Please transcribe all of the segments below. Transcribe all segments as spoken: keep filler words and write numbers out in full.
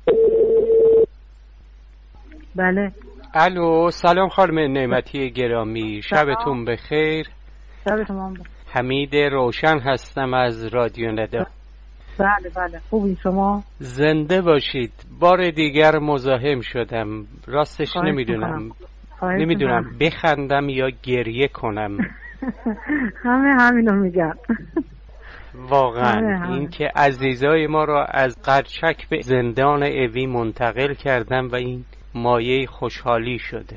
بله. الو، سلام خانم نعمتی گرامی، شبتون بخیر. شب شما بخیر. حمید روشن هستم از رادیو ندا. بله بله، خوبی شما؟ زنده باشید. بار دیگر مزاحم شدم، راستش نمیدونم نمیدونم بخندم یا گریه کنم. همه همینو میگن. واقعا این که عزیزای ما را از قرچک به زندان اوی منتقل کردن و این مایه خوشحالی شده.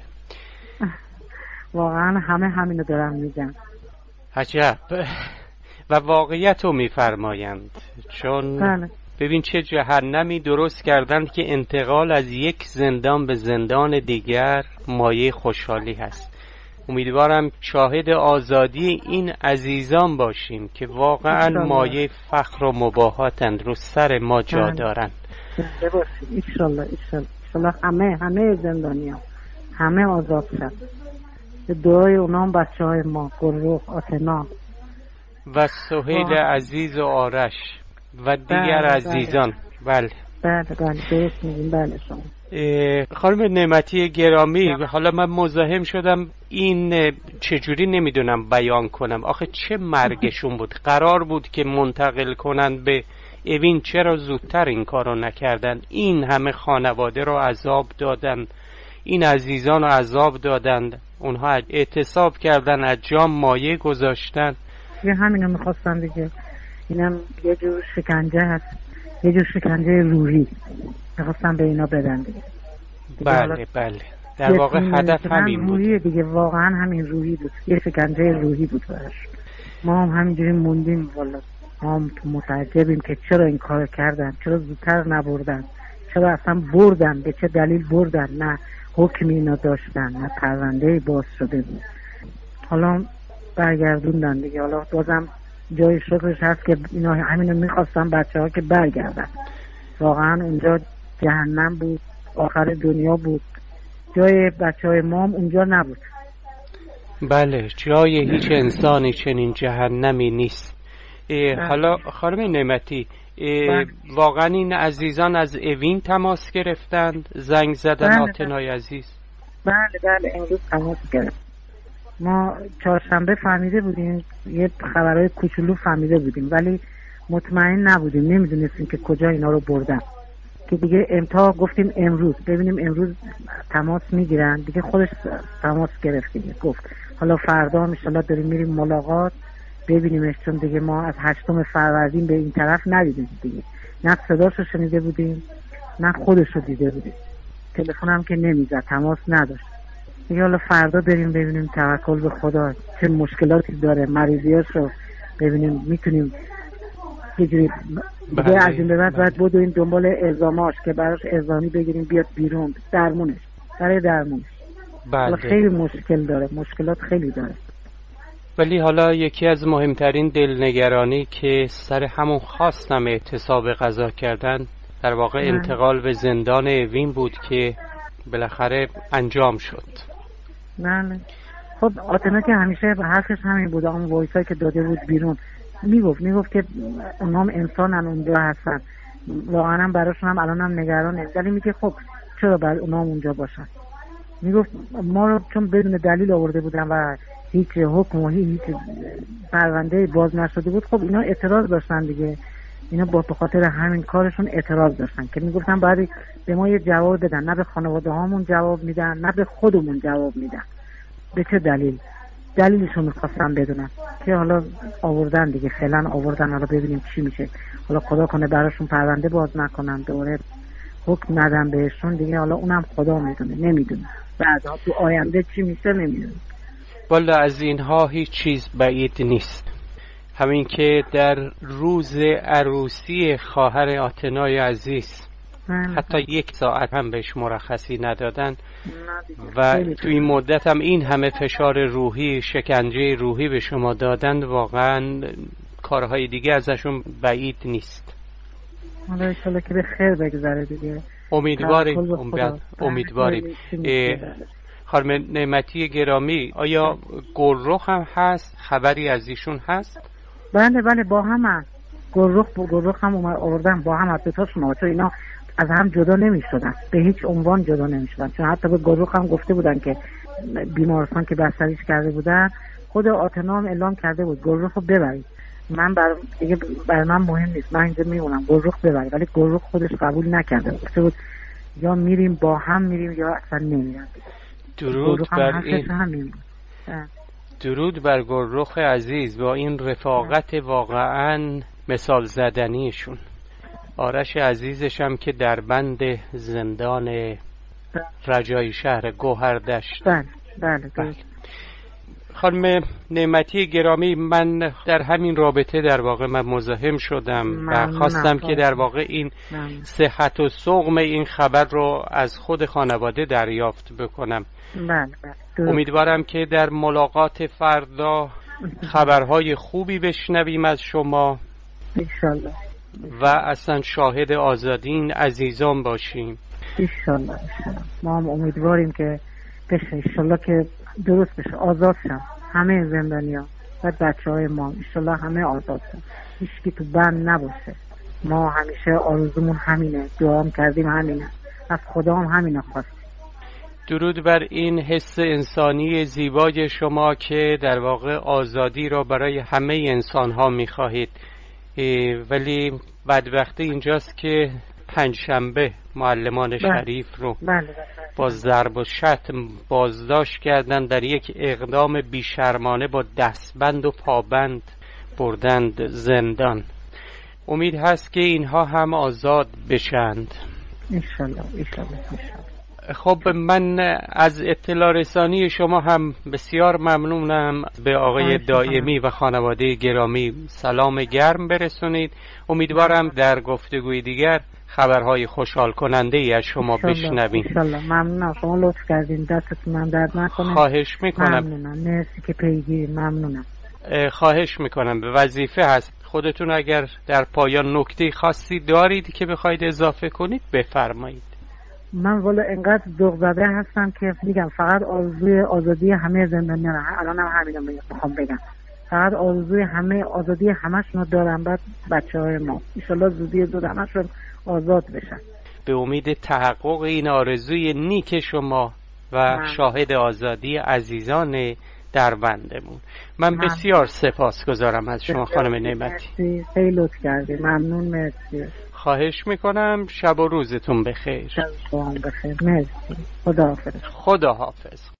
واقعا همه همینو دارن میگن. عجب. و واقعیت رو میفرمایند، چون بله. ببین چه جهنمی درست کردن که انتقال از یک زندان به زندان دیگر مایه خوشحالی هست. امیدوارم شاهد آزادی این عزیزان باشیم که واقعا مایه فخر و مباهاتند، رو سر ما جا دارند. ایشالله ایشالله ایشالله همه همه زندانیان همه آزاد شد. دعای اونام بچه های ما، گروه، آتنا و سهیل عزیز و آرش و دیگر بله عزیزان. بله بله بله درست میگیم. بله شما خانم نعمتی گرامی، حالا من مزاحم شدم، این چجوری نمیدونم بیان کنم. آخه چه مرگشون بود؟ قرار بود که منتقل کنن به اوین، چرا زودتر این کارو نکردن؟ این همه خانواده رو عذاب دادن، این عزیزان رو عذاب دادن، اونها اعتصاب کردن، از جام مایه گذاشتن. یه همینو میخواستم دیگه. اینم یه جور شکنجه هست، یه جور شکنجه روحی میخواستم به اینا بدن دیگه. بله بله، در واقع هدف همین بود دیگه. واقعا همین روحی بود، یه شکنجه روحی بود براش. ما هم همینجوری موندیم والا. ما هم متعجبیم که چرا این کار کردن، چرا زودتر نبردن، چرا اصلا بردن، به چه دلیل بردن. نه حکمی اینا داشتن، نه پرونده باز شده بود. حالا برگردوندن دیگه. حالا بازم جای شکرش هست که اینا همینو میخواستن، بچه ها که برگردن. واقعا اونجا جهنم بود، آخر دنیا بود. جای بچه های ما هم اونجا نبود. بله، جای هیچ انسانی چنین جهنمی نیست. حالا خانم نعمتی، واقعا این عزیزان از اوین تماس گرفتند، زنگ زدن؟ بله آتنای عزیز بله بله امروز تماس گرفت. ما چهارشنبه فهمیده بودیم، یه خبرهای کوچولو فهمیده بودیم، ولی مطمئن نبودیم، نمیدونستیم که کجا اینا رو بردن. که دیگه امتا گفتیم امروز ببینیم امروز تماس میگیرن دیگه. خودش تماس گرفت دیگه، گفت حالا فردا ان شاءالله داریم میریم ملاقات ببینیمش، چون دیگه ما از هشتم فروردین به این طرف ندیدیم دیگه، نه صداشو شنیده بودیم نه خودشو دیده بودیم. تلفن هم که نمیزد، تماس نداشت دیگه. حالا فردا بریم ببینیم، توکل به خدا، چه مشکلاتی داره، مریضیاشو ببینیم میتونیم یه جوری دیگه از این به بعد باید بدویم دنبال الزاماش که براش الزامی بگیریم بیاد بیرون، درمونش برای درمونش. بله. خیلی مشکل داره، مشکلات خیلی داره. ولی حالا یکی از مهمترین دلنگرانی که سر همون خواستم اعتصاب غذا کردن، در واقع من. انتقال به زندان اوین بود که بالاخره انجام شد. بله. خب آتنا که همیشه حرفش همین بود، اون وایسایی که داده بود بیرون میگفت میگفت که اونام انسانن اونجا هستن، واقعا هم براشون هم الان هم نگرانه، ولی میگه خب چرا باید اونام اونجا باشن. میگفت ما رو چون بدون دلیل آورده بودن و هیچ حکم و هیچ پرونده باز نشده بود، خب اینا اعتراض داشتن دیگه. اینا با به خاطر همین کارشون اعتراض داشتن که میگفتن باید به ما یه جواب بدن، نه به خانواده هامون جواب میدن نه به خودمون جواب میدن. به چه دلیل؟ دلیلشو میخواستم بدونم که حالا آوردن دیگه، فعلا آوردن، حالا ببینیم چی میشه. حالا خدا کنه براشون پرونده باز نکنن، دوره حکم ندن بهشون دیگه، حالا اونم خدا میدونه، نمیدونه بعدا تو آینده چی میشه نمیدونه. والا از اینها هیچ چیز بعید نیست. همین که در روز عروسی خواهر آتنای عزیز حتی یک ساعت هم بهش مرخصی ندادن و تو این مدت هم این همه فشار روحی، شکنجه روحی به شما دادن، واقعا کارهای دیگه ازشون بعید نیست. حالا انشالله که به خیر بگذره دیگه. امیدواریم امیدواریم خانم نعمتی گرامی، آیا گلرخ هم هست؟ خبری از ایشون هست؟ بله بله با هم هست. گلرخ با گلرخ هم آوردن با هم هست، دوتاشون. چون اینا از هم جدا نمی شدن، به هیچ عنوان جدا نمی شدن. چون حتی به گروخ هم گفته بودن که بیمارستان که بستریش کرده بودن، خود آتنا هم اعلام کرده بود گروخ رو ببرید، من بر دیگه برای من مهم نیست، من اینجا میمونم، گروخ ببرید. ولی گروخ خودش قبول نکرده، گفته بود یا میریم با هم میریم یا اصلا نمیرم. درود بر این درود بر گروخ عزیز با این رفاقت واقعا مثال زدنیشون. آرش عزیزشم که در بند زندان رجایی شهر گوهردشت. بله بله, بله. خانم نعمتی گرامی، من در همین رابطه در واقع من مزاحم شدم و خواستم که در واقع این من. صحت و سقم این خبر رو از خود خانواده دریافت بکنم. بله بله. امیدوارم که در ملاقات فردا خبرهای خوبی بشنویم از شما انشالله و اصلا شاهد آزادی این عزیزان باشیم انشالله. ما هم امیدواریم که بشه، انشالله که درست بشه، آزاد شن همه زندانیان و بچه های ما، انشالله همه آزاد شن، هیچ کی تو بند نباشه. ما همیشه آرزومون همینه، دعا هم کردیم همینه، از خدا هم همینه خواستیم. درود بر این حس انسانی زیبای شما که در واقع آزادی را برای همه انسان ها می خواهید، ولی بدبختی اینجاست که پنجشنبه معلمان شریف رو بله. با ضرب و شتم بازداشت کردند، در یک اقدام بیشرمانه با دستبند و پابند بردند زندان. امید هست که اینها هم آزاد بشند انشالله انشالله. خب من از اطلاع رسانی شما هم بسیار ممنونم. به آقای دائمی و خانواده گرامی سلام گرم برسونید. امیدوارم در گفتگوی دیگر خبرهای خوشحال کننده ای از شما بشنویم. انشالله. ممنونم، شما لطف کردین، دستتون من درد نکنه. خواهش میکنم. ممنونم، مرسی که پیگیری. ممنونم. خواهش میکنم، به وظیفه هست. خودتون اگر در پایان نکته خاصی دارید که بخواید اضافه کنید بفرمایید. من والا انقدر ذوق زده هستم که میگم فقط آرزوی آزادی همه زندانیان، الان هم همینو میخوام بگم، فقط آرزوی همه آزادی همشون دارم، بعد بچه‌های ما ان شاءالله زودی زود همشون آزاد بشن. به امید تحقق این آرزوی نیک شما و من. شاهد آزادی عزیزان در بندمون. من, من بسیار سپاسگزارم از شما خانم نعمتی. خیلی لطف کردی، ممنون، مرسی. خواهش میکنم. شب و روزتون بخیر. شب و بخیر. مرسی. خدا حافظ. خدا حافظ.